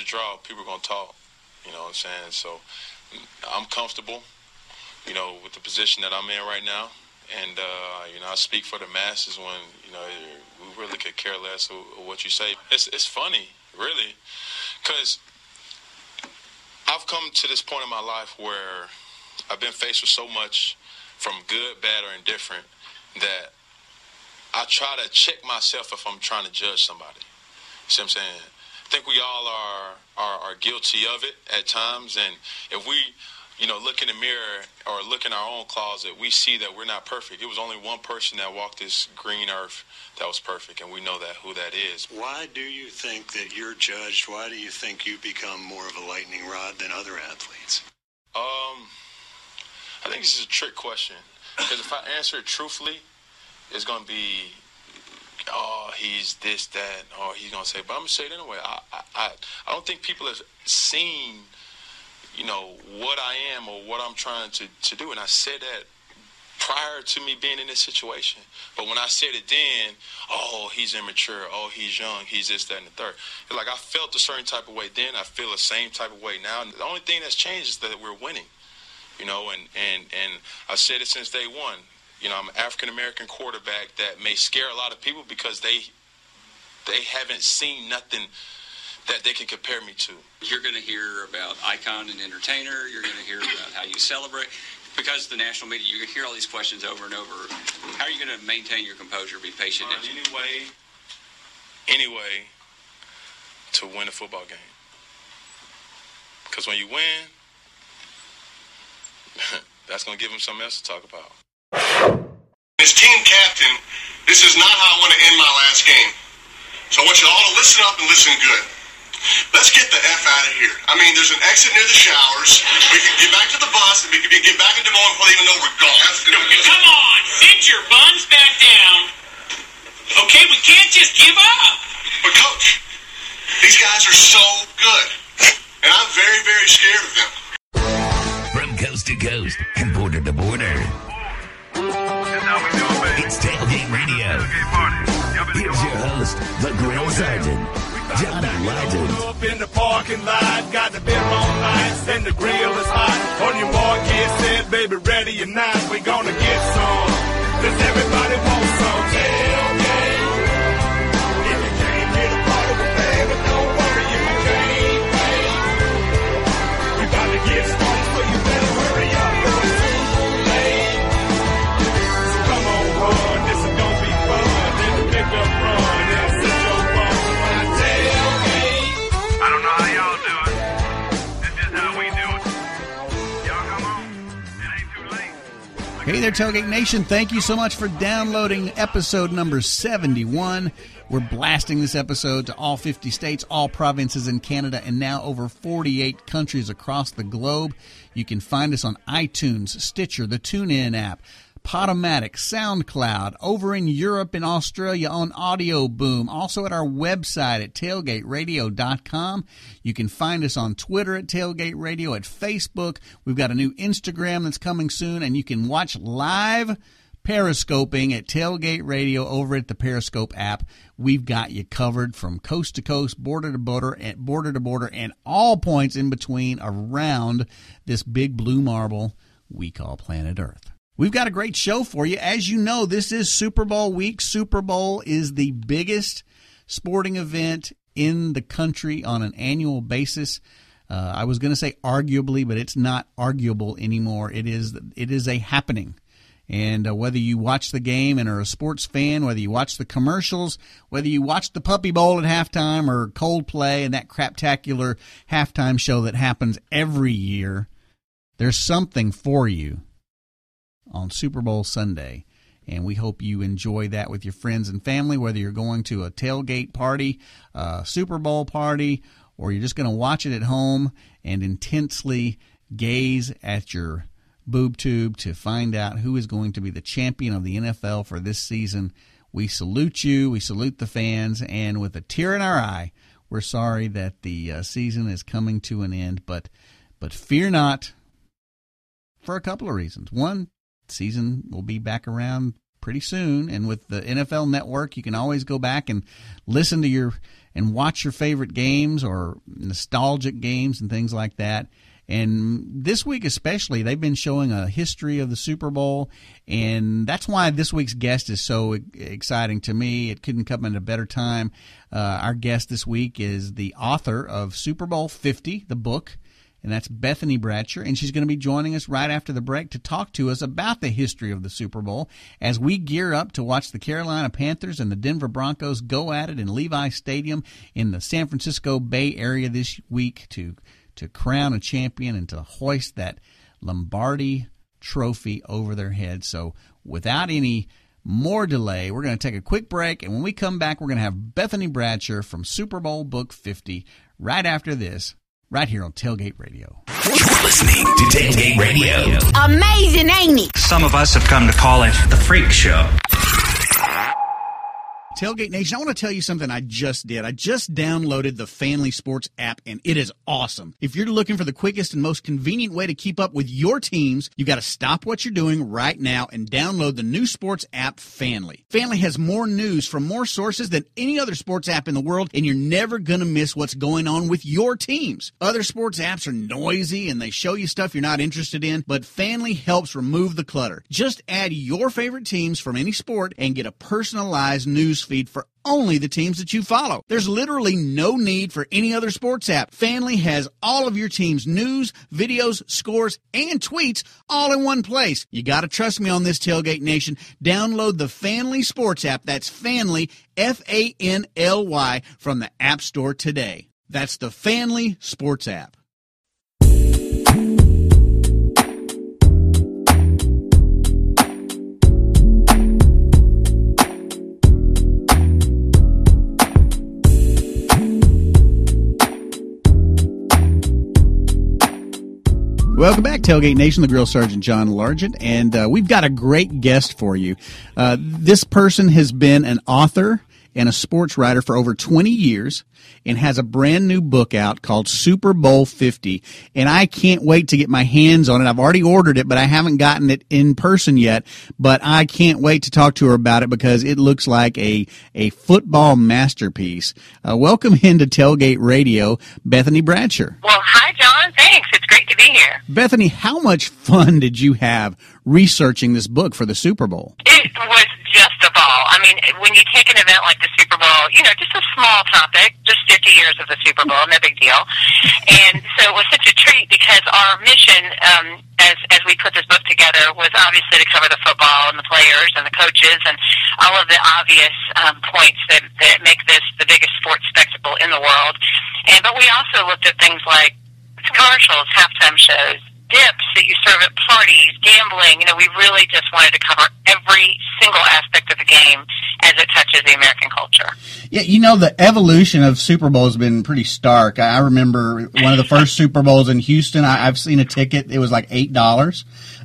draw, people are going to talk. You know what I'm saying? So I'm comfortable, you know, with the position that I'm in right now. And, you know, I speak for the masses when, you know, we really could care less of what you say. It's funny, really, because I've come to this point in my life where I've been faced with so much from good, bad, or indifferent that I try to check myself if I'm trying to judge somebody. You see what I'm saying? I think we all are guilty of it at times, and if we, you know, look in the mirror or look in our own closet, we see that we're not perfect. It was only one person that walked this green earth that was perfect, and we know that who that is. Why do you think that you're judged? Why do you think you become more of a lightning rod than other athletes? I think this is a trick question, because if I answer it truthfully, it's going to be, oh, he's this, that, or he's going to say, but I'm going to say it anyway. I don't think people have seen, you know, what I am or what I'm trying to do. And I said that prior to me being in this situation. But when I said it then, oh, he's immature, oh, he's young, he's this, that, and the third. It's like I felt a certain type of way then. I feel the same type of way now. And the only thing that's changed is that we're winning, you know, and I've said it since day one. You know, I'm an African-American quarterback that may scare a lot of people because they haven't seen nothing that they can compare me to. You're going to hear about icon and entertainer. You're going to hear about how you celebrate. Because of the national media, you're going to hear all these questions over and over. How are you going to maintain your composure, be patient? Any way to win a football game. Because when you win, that's going to give them something else to talk about. As team captain, this is not how I want to end my last game. So I want you all to listen up and listen good. Let's get the F out of here. I mean, there's an exit near the showers. We can get back to the bus, and we can get back in Des Moines before they even know we're gone. Come on, sit your buns back down. Okay, we can't just give up. But, Coach, these guys are so good, and I'm very, very scared of them. From coast to coast and border to border, it's Tailgate Radio. Here's your host, the Grill Sergeant, Johnny Legend. Up in the parking lot, got the bill on ice, and the grill is hot. On your mark, get set, baby, ready or not, we gonna get some. Cause everybody wants some tailgate. If you came here to party with baby, don't worry if you can't wait. We about to get started, so you better hurry up, cause it's too late. So come on, run, this is gonna be fun. Then the pickup run, and sit your bum to my tailgate. I don't know how y'all do it. This is how we do it. Y'all come on. It ain't too late. Hey there, Tailgate Nation. Thank you so much for downloading episode number 71. We're blasting this episode to all 50 states, all provinces in Canada, and now over 48 countries across the globe. You can find us on iTunes, Stitcher, the TuneIn app, Podomatic, SoundCloud, over in Europe and Australia on Audio Boom, also at our website at tailgateradio.com. You can find us on Twitter at Tailgate Radio, at Facebook. We've got a new Instagram that's coming soon, and you can watch live Periscoping at Tailgate Radio over at the Periscope app. We've got you covered from coast to coast, border to border, and all points in between around this big blue marble we call planet Earth. We've got a great show for you. As you know, this is Super Bowl week. Super Bowl is the biggest sporting event in the country on an annual basis. I was going to say arguably, but it's not arguable anymore. It is a happening. And whether you watch the game and are a sports fan, whether you watch the commercials, whether you watch the Puppy Bowl at halftime or Coldplay and that craptacular halftime show that happens every year, there's something for you on Super Bowl Sunday. And we hope you enjoy that with your friends and family, whether you're going to a tailgate party, a Super Bowl party, or you're just going to watch it at home and intensely gaze at your boob tube to find out who is going to be the champion of the NFL for this season. We salute you. We salute the fans. And with a tear in our eye, we're sorry that the season is coming to an end. But fear not, for a couple of reasons. One, season will be back around pretty soon. And with the NFL Network, you can always go back and listen to and watch your favorite games or nostalgic games and things like that. And this week especially, they've been showing a history of the Super Bowl, and that's why this week's guest is so exciting to me. It couldn't come at a better time. Our guest this week is the author of Super Bowl 50, the book, and that's Bethany Bradsher, and she's going to be joining us right after the break to talk to us about the history of the Super Bowl as we gear up to watch the Carolina Panthers and the Denver Broncos go at it in Levi Stadium in the San Francisco Bay Area this week to crown a champion and to hoist that Lombardi trophy over their heads. So without any more delay, we're going to take a quick break, and when we come back, we're going to have Bethany Bradsher from Super Bowl Book 50 right after this, right here on Tailgate Radio. Listening to Tailgate Radio. Amazing, ain't it? Some of us have come to call it the Freak Show. Tailgate Nation, I want to tell you something I just did. I just downloaded the Fanly Sports app, and it is awesome. If you're looking for the quickest and most convenient way to keep up with your teams, you got to stop what you're doing right now and download the new sports app, Fanly. Fanly has more news from more sources than any other sports app in the world, and you're never going to miss what's going on with your teams. Other sports apps are noisy, and they show you stuff you're not interested in, but Fanly helps remove the clutter. Just add your favorite teams from any sport and get a personalized news feed for only the teams that you follow. There's literally no need for any other sports app. Fanly has all of your team's news, videos, scores, and tweets all in one place. You got to trust me on this, Tailgate Nation. Download the Fanly Sports app. That's Fanly, F-A-N-L-Y, from the App Store today. That's the Fanly Sports app. Welcome back, Tailgate Nation, the Grill Sergeant John Largent, and we've got a great guest for you. This person has been an author and a sports writer for over 20 years and has a brand new book out called Super Bowl 50, and I can't wait to get my hands on it. I've already ordered it, but I haven't gotten it in person yet, but I can't wait to talk to her about it because it looks like a football masterpiece. Welcome into Tailgate Radio, Bethany Bradsher. Well, hi, John. Thanks. It's great to be here. Bethany, how much fun did you have researching this book for the Super Bowl? It was just a ball. I mean, when you take an event like the Super Bowl, just a small topic, just 50 years of the Super Bowl, no big deal. And so it was such a treat because our mission, as we put this book together, was obviously to cover the football and the players and the coaches and all of the obvious points that make this the biggest sports spectacle in the world. But we also looked at things like commercials, halftime shows, dips that you serve at parties, gambling. We really just wanted to cover every single aspect of the game as it touches the American culture. Yeah, the evolution of Super Bowl has been pretty stark. I remember one of the first Super Bowls in Houston. I've seen a ticket. It was like $8.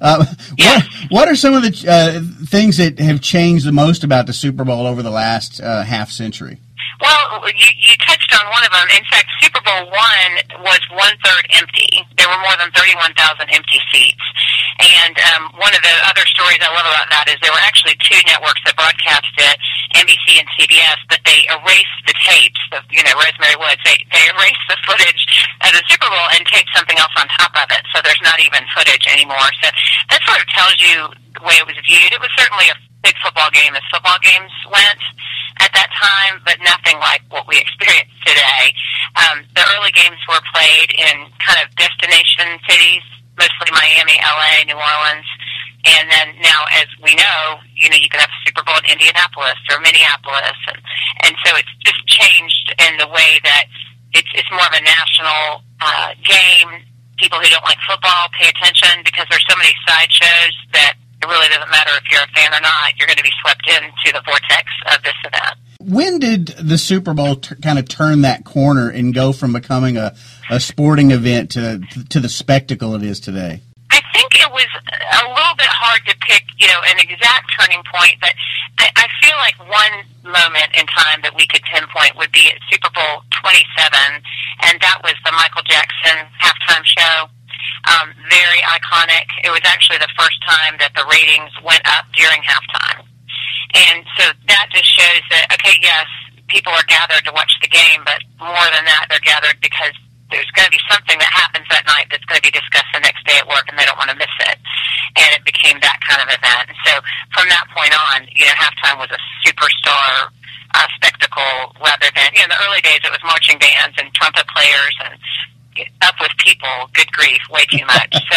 What are some of the things that have changed the most about the Super Bowl over the last half century? Well, you touched on one of them. In fact, Super Bowl I was one-third empty. There were more than 31,000 empty seats. And one of the other stories I love about that is there were actually two networks that broadcast it, NBC and CBS, but they erased the tapes of, Rosemary Woods. They erased the footage of the Super Bowl and taped something else on top of it. So there's not even footage anymore. So that sort of tells you the way it was viewed. It was certainly a big football game as football games went at that time, but nothing like what we experience today. The early games were played in kind of destination cities, mostly Miami, LA, New Orleans, and then now, as we know, you can have a Super Bowl in Indianapolis or Minneapolis, and so it's just changed in the way that it's more of a national game. People who don't like football pay attention because there's so many sideshows that it really doesn't matter if you're a fan or not. You're going to be swept into the vortex of this event. When did the Super Bowl kind of turn that corner and go from becoming a sporting event to the spectacle it is today? I think it was a little bit hard to pick, an exact turning point, but I feel like one moment in time that we could pinpoint would be at Super Bowl 27, and that was the Michael Jackson halftime show. Very iconic. It was actually the first time that the ratings went up during halftime. And so that just shows that, okay, yes, people are gathered to watch the game, but more than that, they're gathered because there's going to be something that happens that night that's going to be discussed the next day at work, and they don't want to miss it. And it became that kind of event. And so from that point on, halftime was a superstar spectacle rather than, in the early days it was marching bands and trumpet players and Up With People, good grief, way too much. So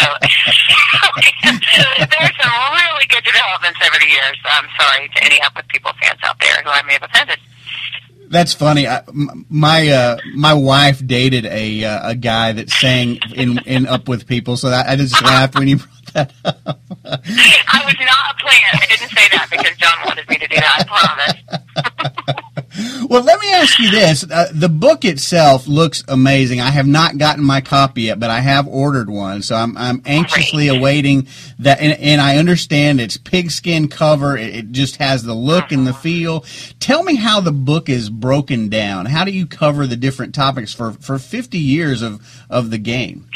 there's some really good developments over the years. I'm sorry to any Up With People fans out there who I may have offended. That's funny. My wife dated a guy that sang in Up With People, so I just laughed when you brought that up. I was not playing. I didn't say that because John wanted me to do that. I promise. Well, let me ask you this. The book itself looks amazing. I have not gotten my copy yet, but I have ordered one, so I'm anxiously awaiting that. And I understand it's pigskin cover. It just has the look and the feel. Tell me how the book is broken down. How do you cover the different topics for 50 years of the game?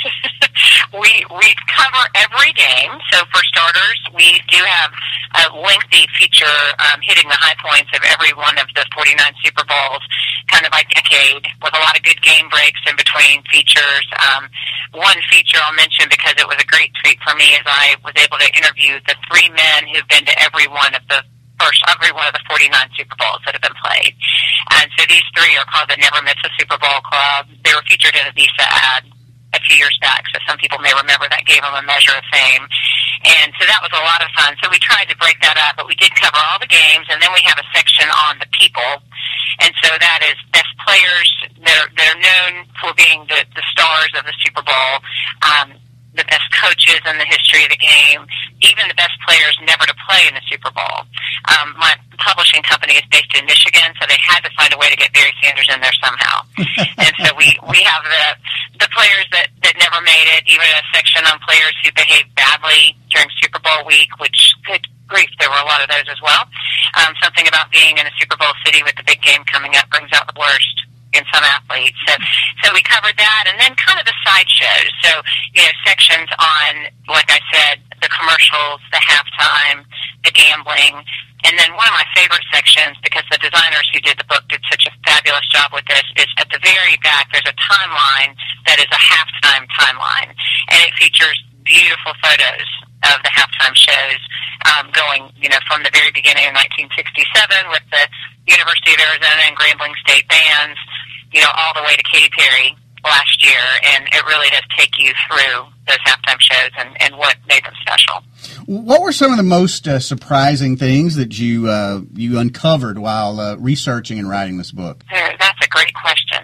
We cover every game. So for starters, we do have a lengthy feature hitting the high points of every one of the 49 Super Bowls, kind of by decade, with a lot of good game breaks in between features. One feature I'll mention because it was a great treat for me is I was able to interview the three men who've been to every one of the 49 Super Bowls that have been played. And so these three are called the Never Miss a Super Bowl Club. They were featured in a Visa ad a few years back, so some people may remember that gave them a measure of fame. And so that was a lot of fun. So we tried to break that up, but we did cover all the games, and then we have a section on the people. And so that is best players that are known for being the stars of the Super Bowl, the best coaches in the history of the game, even the best players never to play in the Super Bowl. My publishing company is based in Michigan, so they had to find a way to get Barry Sanders in there somehow. And so we have the players that never made it, even a section on players who behaved badly during Super Bowl week, which, good grief, there were a lot of those as well. Something about being in a Super Bowl city with the big game coming up brings out the worst in some athletes. So we covered that, and then kind of the sideshows. So, sections on, like I said, the commercials, the halftime, the gambling, and then one of my favorite sections, because the designers who did the book did such a fabulous job with this, is at the very back there's a timeline that is a halftime timeline, and it features beautiful photos of the halftime shows going, from the very beginning of 1967 with the University of Arizona and Grambling State bands, all the way to Katy Perry last year, and it really does take you through those halftime shows and what made them special. What were some of the most surprising things that you uncovered while researching and writing this book? That's a great question.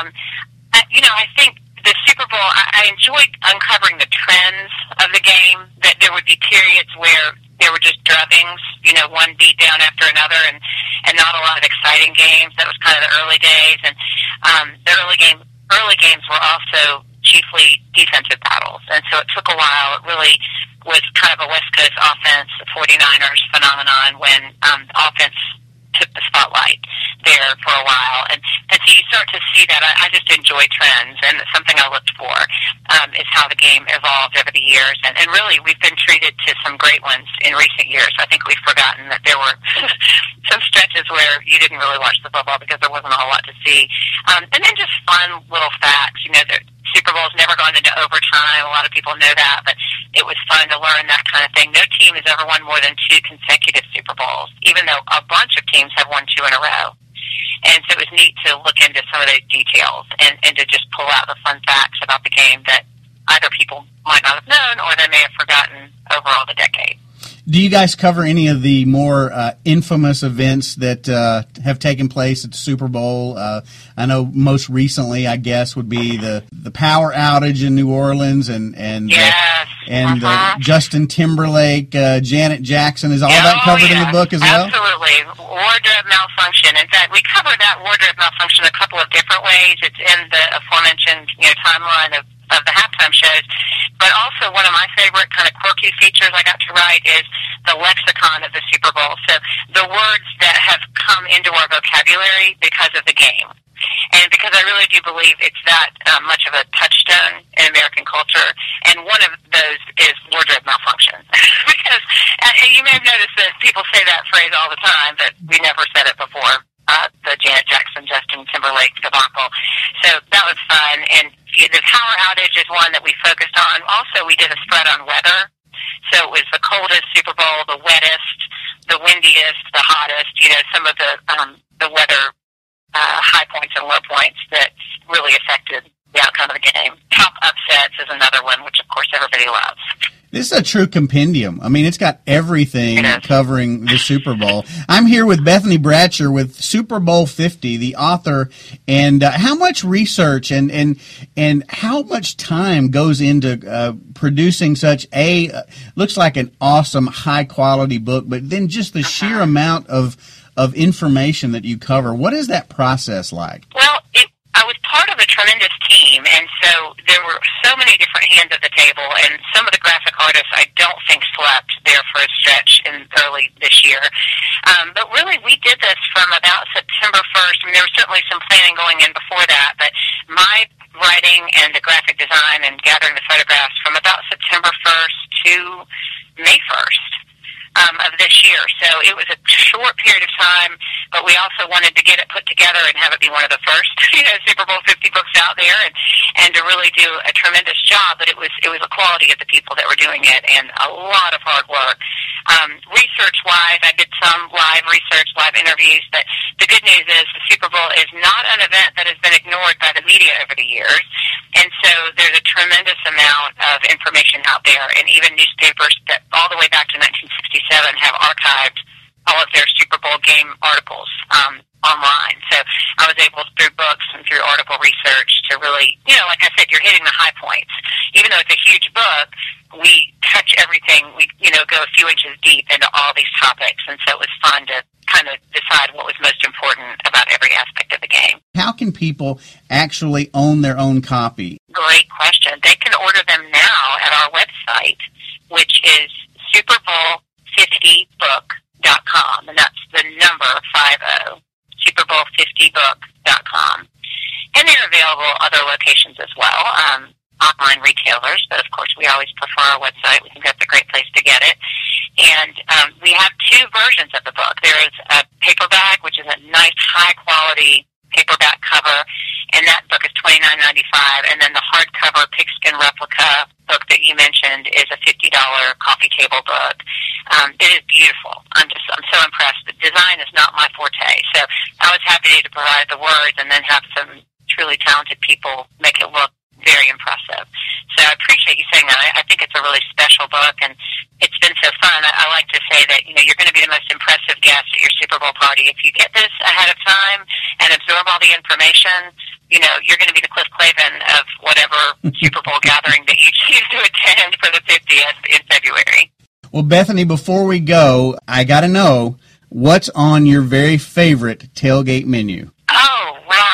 I think the Super Bowl, I enjoyed uncovering the trends of the game, that there would be periods where there were just drubbings, one beat down after another, and not a lot of exciting games. That was kind of the early days, and the early games were also chiefly defensive battles, and so it took a while. It really was kind of a West Coast offense, the 49ers phenomenon, when offense took the spotlight there for a while, and so you start to see that. I just enjoy trends, and it's something I looked for, is how the game evolved over the years, and really we've been treated to some great ones in recent years. I think we've forgotten that there were some stretches where you didn't really watch the football because there wasn't a whole lot to see, and then just fun little facts. The Super Bowl's never gone into overtime. A lot of people know that, but it was fun to learn that kind of thing. No team has ever won more than 2 consecutive Super Bowls, even though a bunch of teams have won 2 in a row. And so it was neat to look into some of those details and to just pull out the fun facts about the game that either people might not have known or they may have forgotten over all the decades. Do you guys cover any of the more infamous events that have taken place at the Super Bowl? I know most recently, I guess, would be the power outage in New Orleans and yes. Justin Timberlake, Janet Jackson. Is all that covered in the book as well? Absolutely. Wardrobe malfunction. In fact, we cover that wardrobe malfunction a couple of different ways. It's in the aforementioned timeline of the halftime shows. But also one of my favorite kind of quirky features I got to write is the lexicon of the Super Bowl. So the words that have come into our vocabulary because of the game. And because I really do believe it's that much of a touchstone in American culture, and one of those is wardrobe malfunction. Because you may have noticed that people say that phrase all the time, but we never said it before. The Janet Jackson, Justin Timberlake debacle. So that was fun. And the power outage is one that we focused on. Also, we did a spread on weather. So it was the coldest Super Bowl, the wettest, the windiest, the hottest, some of the weather high points and low points that really affected the outcome of the game. Top upsets is another one, which, of course, everybody loves. This is a true compendium. I mean, it's got everything covering the Super Bowl. I'm here with Bethany Bratcher with Super Bowl 50, the author, and how much research and how much time goes into producing such looks like an awesome, high-quality book, but then just the sheer amount of information that you cover. What is that process like? Well, I was part of a tremendous team, and so there were so many different hands at the table, and some of the graphic artists I don't think slept there for a stretch in early this year. But really, we did this from about September 1st. I mean, there was certainly some planning going in before that, but my writing and the graphic design and gathering the photographs from about September 1st to May 1st. Of this year. So it was a short period of time, but we also wanted to get it put together and have it be one of the first, Super Bowl 50 books out there, and to really do a tremendous job. But it was the quality of the people that were doing it, and a lot of hard work. Research-wise, I did some live research, live interviews, but the good news is the Super Bowl is not an event that has been ignored by the media over the years, and so there's a tremendous amount of information out there, and even newspapers that all the way back to 1967 have archived all of their Super Bowl game articles online. So I was able, through books and through article research, to really, like I said, you're hitting the high points. Even though it's a huge book, we touch everything. We, go a few inches deep into all these topics, and so it was fun to kind of decide what was most important about every aspect of the game. How can people actually own their own copy? Great question. They can order them now at our website, which is superbowl50book.com, and that's the number 50, superbowl50book.com. And they're available other locations as well, online retailers, but of course we always prefer our website. We think that's a great place to get it. And we have two versions of the book. There is a paperback, which is a nice, high-quality paperback cover, and that book is $29.95. And then the hardcover pigskin replica book that you mentioned is a $50 coffee table book. It is beautiful. I'm so impressed. The design is not my forte, so I was happy to provide the words and then have some truly talented people make it look very impressive. So I appreciate you saying that. I think it's a really special book, and it's been so fun. I like to say that, you're going to be the most impressive guest at your Super Bowl party. If you get this ahead of time and absorb all the information, you're going to be the Cliff Clavin of whatever Super Bowl gathering that you choose to attend for the 50th in February. Well, Bethany, before we go, I got to know, what's on your very favorite tailgate menu? Oh, wow.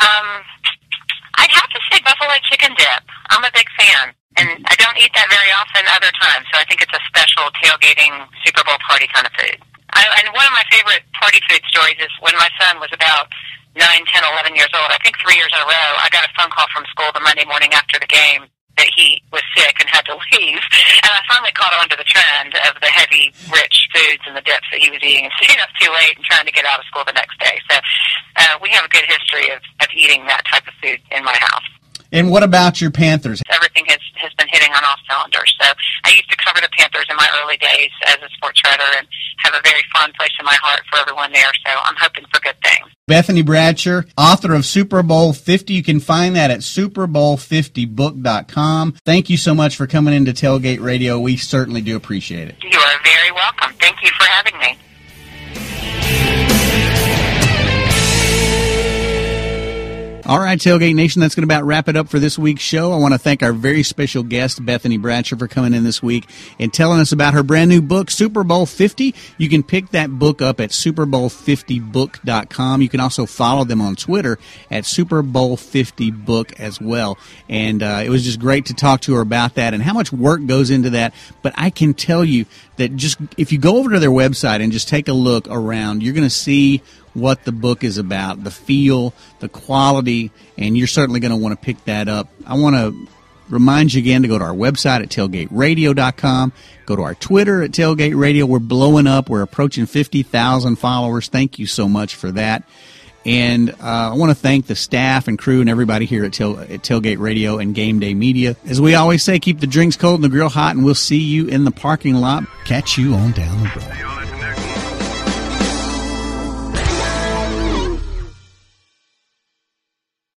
I'd have to say buffalo chicken dip. I'm a big fan, and I don't eat that very often other times, so I think it's a special tailgating Super Bowl party kind of food. And one of my favorite party food stories is when my son was about 9, 10, 11 years old, I think 3 years in a row, I got a phone call from school the Monday morning after the game that he was sick and had to leave. And I finally caught on to the trend of the heavy, rich foods and the dips that he was eating and staying up too late and trying to get out of school the next day. So we have a good history of eating that type of food in my house. And what about your Panthers? Everything has been hitting on all cylinders. So I used to cover the Panthers in my early days as a sports writer and have a very fond place in my heart for everyone there. So I'm hoping for good things. Bethany Bratcher, author of Super Bowl 50. You can find that at superbowl50book.com. Thank you so much for coming into Tailgate Radio. We certainly do appreciate it. You are very welcome. Thank you for having me. All right, Tailgate Nation, that's going to about wrap it up for this week's show. I want to thank our very special guest, Bethany Bratcher, for coming in this week and telling us about her brand new book, Super Bowl 50. You can pick that book up at superbowl50book.com. You can also follow them on Twitter at superbowl50book as well. And it was just great to talk to her about that and how much work goes into that. But I can tell you that just if you go over to their website and just take a look around, you're going to see what the book is about, the feel, the quality, and you're certainly going to want to pick that up. I want to remind you again to go to our website at tailgateradio.com. Go to our Twitter at Tailgate Radio. We're blowing up. We're approaching 50,000 followers. Thank you so much for that. And I want to thank the staff and crew and everybody here at Tailgate Radio and Game Day Media. As we always say, keep the drinks cold and the grill hot, and we'll see you in the parking lot. Catch you on down the road.